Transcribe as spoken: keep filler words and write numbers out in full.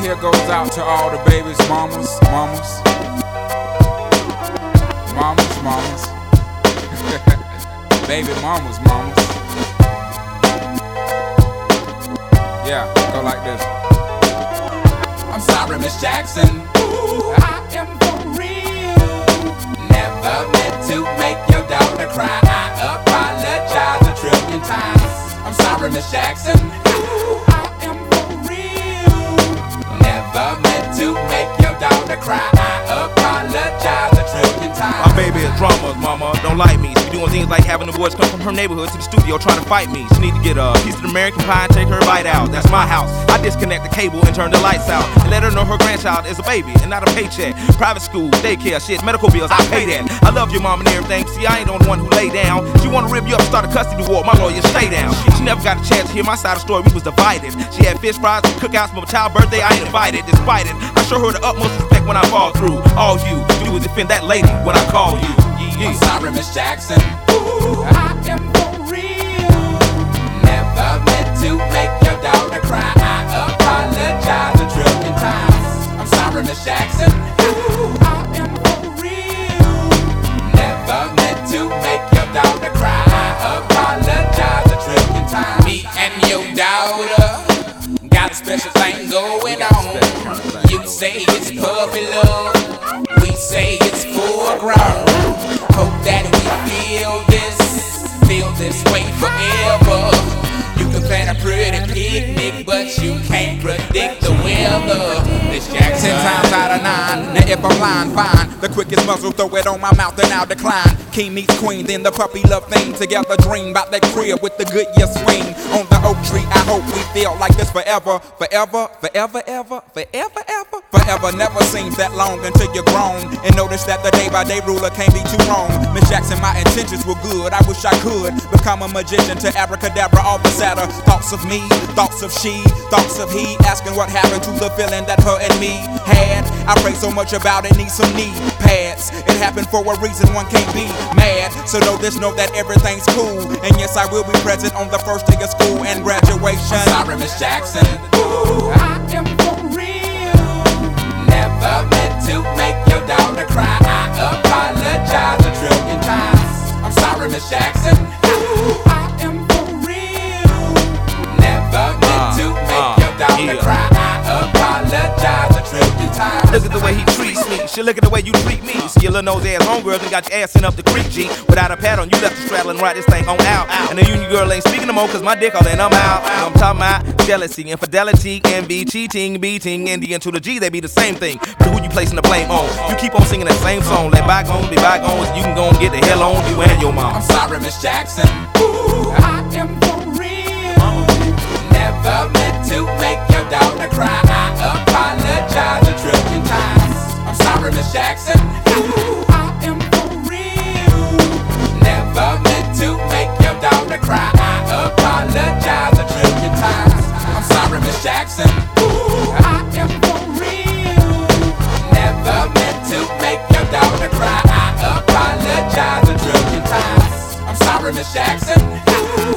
here goes out to all the babies, mamas, mamas, mamas, mamas, baby mamas, mamas. Yeah, go like this. I'm sorry, Miss Jackson. Ooh, I am for real. Never meant to make your daughter cry. I apologize a trillion times. I'm sorry, Miss Jackson. Ooh, I am for real. Never meant to make your daughter cry. I apologize a trillion times. My baby is drama, mama, don't like me. She doing things like having the boys come from her neighborhood to the studio trying to fight me. She need to get a piece of the American pie and take her bite out. That's my house. I disconnect the cable and turn the lights out and let her know her grandchild is a baby and not a paycheck. Private school, daycare, shit, medical bills, I pay that. I love your mom and everything. See, I ain't the one who lay down. She wanna rip you up, start a custody war. My lawyer, stay down. She never got a chance to hear my side of the story. We was divided. She had fish fries and cookouts for my child's birthday. I ain't invited. Despite it, I show her the utmost respect when I fall through. All you do is defend that lady when I call you. Yeah. I'm sorry, Miss Jackson. Ooh, I am for real. Never meant to make your daughter cry. I apologize a trillion times. I'm sorry, Miss Jackson. Ooh, I am for real. Never meant to make your daughter cry. I apologize a trillion times. Me and your daughter got a special thing going on. You say it's puppy love. We say it's full grown. Hope that we feel this, feel this way forever. You can plan a pretty picnic, but you can't predict the weather. This Jackson. Ten times out of nine, now if I'm lying, fine. The quickest muzzle, throw it on my mouth and I'll decline. King meets queen, then the puppy love thing. Together dream about that crib with the good year swing. On the oak tree, I hope we feel like this forever. Forever, forever, ever, forever, ever. Forever never seems that long until you're grown. And notice that the day by day ruler can't be too wrong. Miss Jackson, my intentions were good. I wish I could become a magician to abracadabra all the sadder. Thoughts of me, thoughts of she, thoughts of he. Asking what happened to the feeling that her and me had. I pray so much about it, need some knee pads. It happened for a reason, one can't be mad. So know this, know that everything's cool. And yes, I will be present on the first day of school and graduation. I'm sorry, Miss Jackson. Ooh, I am for real. Never meant to make your daughter cry. I apologize a trillion times. I'm sorry, Miss Jackson. Ooh, I am for real. Never meant to make your daughter cry. I apologize a trillion times. Look at the way he treats me. Shit, look at the way you treat me. See your little nose ass homegirls and got your ass sent up the creek, G. Without a pad on, you left the straddle and ride this thing on out. And the union girl ain't speaking no more, cause my dick all in, I'm out. I'm talking about jealousy, infidelity, envy, cheating, beating, and the N to the G, they be the same thing. But who you placing the blame on? You keep on singing that same song. Let bygones be bygones, you can go and get the hell on you and your mom. I'm sorry, Miss Jackson. Ooh, I am for real. Never meant to make your daughter cry. I apologize a trillion times. I'm sorry, Miss Jackson. Ooh, I am for real. Never meant to make your daughter cry. I apologize a trillion times. I'm sorry, Miss Jackson. Ooh, I am for real. Never meant to make your daughter cry. I apologize a trillion times. I'm sorry, Miss Jackson. Ooh,